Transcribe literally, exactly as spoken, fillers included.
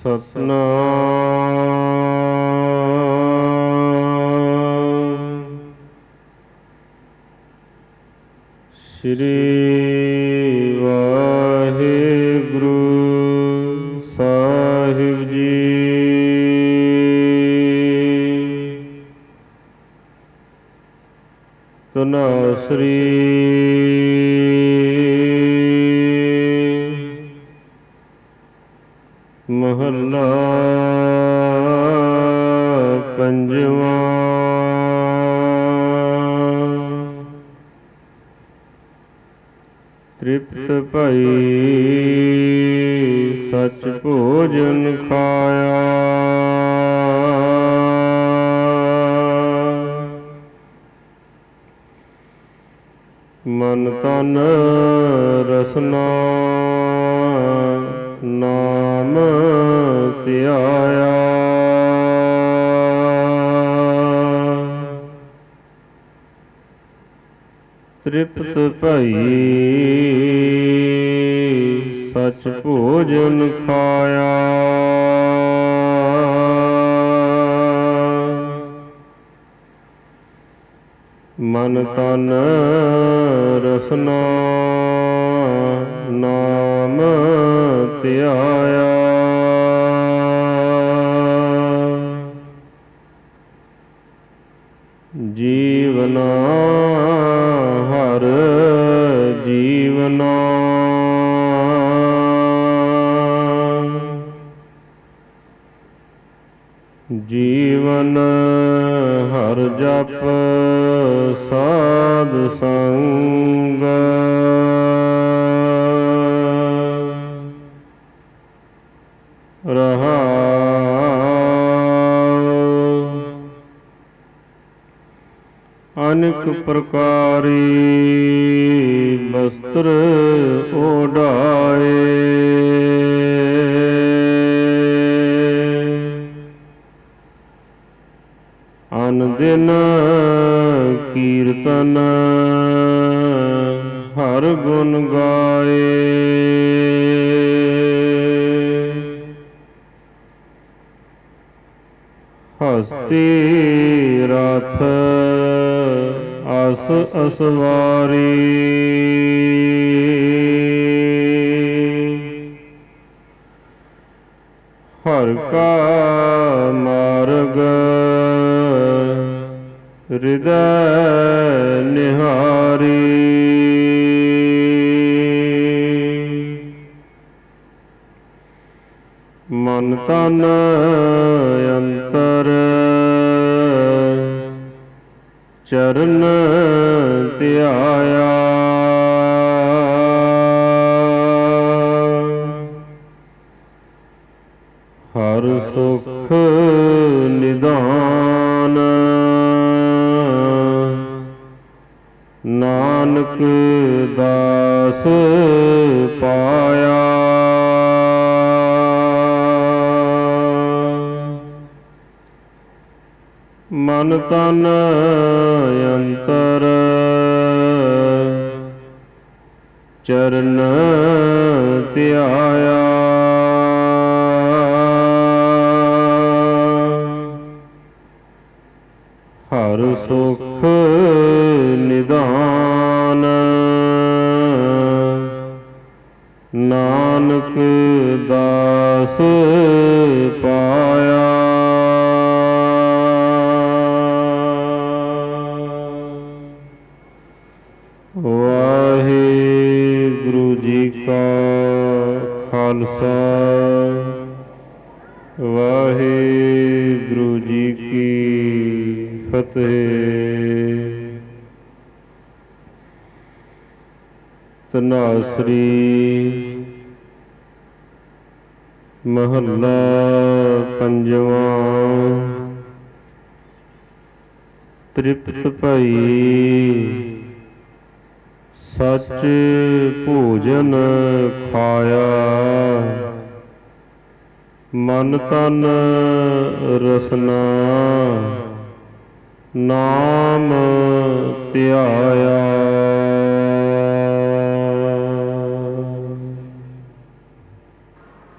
ਸਤਨਾਮ ਸ੍ਰੀ ਵਾਹਿਗੁਰੂ ਸਾਹਿਬ ਜੀ। ਧਨਾਸਰੀ ਮਹੱਲਾ ਪੰਜਵਾਂ। ਤ੍ਰਿਪਤ ਭਈ ਸਚ ਭੋਜਨ ਖਾਇਆ, ਮਨ ਤਨ ਰਸਨਾ ਨਾਮ ਧਿਆਇਆ। ਤ੍ਰਿਪਤ ਭਈ ਸਚ ਭੋਜਨ ਖਾਇਆ, ਮਨ ਤਨ ਰਸਨਾ ਨਾਮ ਧਿਆਇਆ। ਜੀਵਨਾ ਹਰ ਜੀਵਨਾ, ਜੀਵਨ ਹਰ ਜਪ ਸਾਧ ਸੰਗ। ਰਹਾਉ ਅਨੇਕ ਪ੍ਰਕਾਰੀ ਬਸਤਰ ਓਢਾਏ, ਅਨ ਦਿਨ ਕੀਰਤਨ ਹਰ ਗੁਣ ਗਾਏ। ਹਸਤੀ ਰਥ ਅਸ ਅਸਵਾਰੀ, ਹਰ ਕਾ ਮਾਰਗ ਹਿਰਦੈ ਨਿਹਾਰੀ। ਮਨ ਤਨ ਅੰਤਰ ਚਰਨ ਧਿਆਇਆ। ਹਰ ਸੁਖ ਨਿਦਾਨ ਨਾਨਕ ਦਾਸ ਪਾਇਆ। ਮਨ ਤਨ ਅੰਤਰ ਚਰਨ ਧਿਆਇਆ। ਹਰ ਸੁਖ ਨਿਦਾਨ ਨਾਨਕ ਦਾਸ ਪਾਇਆ। ਵਾਹਿਗੁਰੂ ਜੀ ਕਾ ਖਾਲਸਾ, ਵਾਹਿਗੁਰੂ ਜੀ ਕੀ ਫਤਿਹ। ਧਨਾਸਰੀ ਮਹੱਲਾ ਪੰਜਵਾਂ। ਤ੍ਰਿਪਤ ਭਈ ਸਚ ਭੋਜਨ ਖਾਇਆ, ਮਨ ਤਨ ਰਸਨਾ ਨਾਮ ਧਿਆਇਆ।